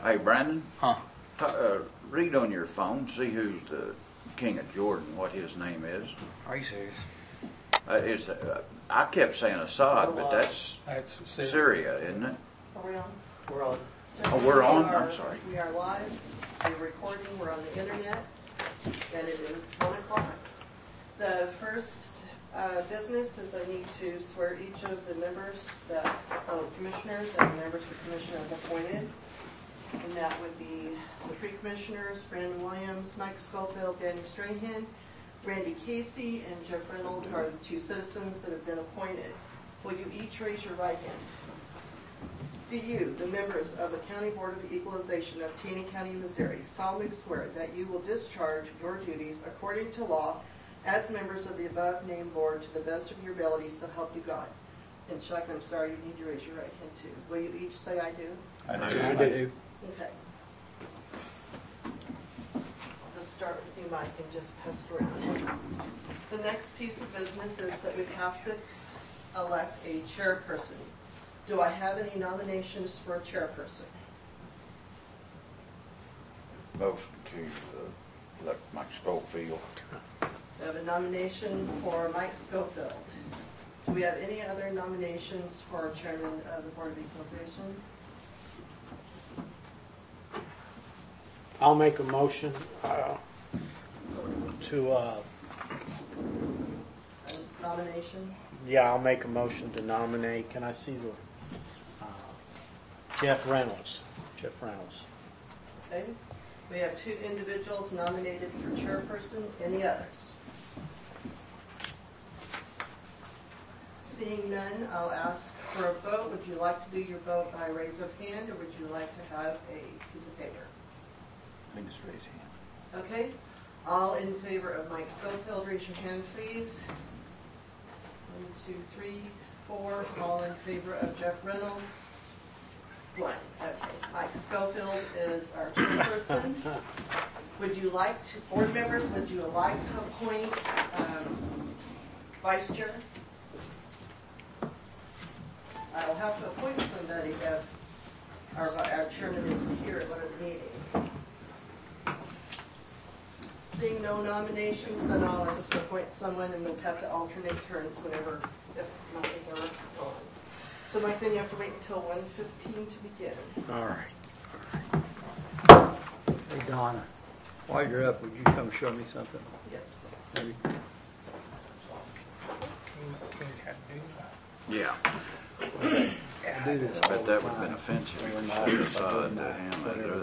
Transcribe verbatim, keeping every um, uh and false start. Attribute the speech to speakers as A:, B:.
A: Hey, Brandon,
B: Huh?
A: t- uh, read on your phone, see who's the king of Jordan, what his name is.
B: Are you serious?
A: Uh, it's, uh, I kept saying Assad, but that's
C: That's Syria.
A: Syria, isn't it?
D: Are we on?
C: We're on.
A: Oh, we're on?
D: We are-
A: I'm sorry.
D: We are live, we're recording, we're on the internet, and it is one o'clock. The first uh, business is I need to swear each of the members, that oh, commissioners and members the commission have appointed. And that would be the three commissioners, Brandon Williams, Mike Schofield, Danny Strahan, Randy Casey, and Jeff Reynolds are the two citizens that have been appointed. Will you each raise your right hand? Do you, the members of the County Board of Equalization of Taney County, Missouri, solemnly swear that you will discharge your duties according to law as members of the above-named board to the best of your abilities, so help you God? And Chuck, I'm sorry, you need to raise your right hand too. Will you each say I do?
A: I
C: do.
B: I do.
D: Okay. I'll just start with you, Mike, and just pass it around. The next piece of business is that we have to elect a chairperson. Do I have any nominations for a chairperson?
A: Motion to uh, elect Mike Schofield.
D: We have a nomination for Mike Schofield. Do we have any other nominations for chairman of the Board of Equalization?
E: I'll make a motion uh, to, uh,
D: A nomination?
E: yeah, I'll make a motion to nominate, can I see the, uh, Jeff Reynolds, Jeff Reynolds.
D: Okay. We have two individuals nominated for chairperson. Any others? Seeing none, I'll ask for a vote. Would you like to do your vote by raise of hand, or would you like to have a piece of paper?
A: I think it's raise hand.
D: Okay. All in favor of Mike Schofield, raise your hand, please. One, two, three, four. All in favor of Jeff Reynolds? One. Okay. Mike Schofield is our chairperson. Would you like to, board members, would you like to appoint um, vice chair? I'll have to appoint somebody if our, our chairman isn't here at one of the meetings. Seeing no nominations, then I'll just appoint someone, and we'll have to alternate turns whenever, if Mike is ever gone. So Mike, then you have to wait until one fifteen to begin.
E: All right.
B: Hey, Donna, while you're up, would you come show me something?
D: Yes.
B: Maybe.
A: Yeah,
B: I do this
A: I bet
B: all
A: that
B: the
A: would have been
B: time.
A: offensive.
B: We're
A: if
B: not-
A: you said Assad to him.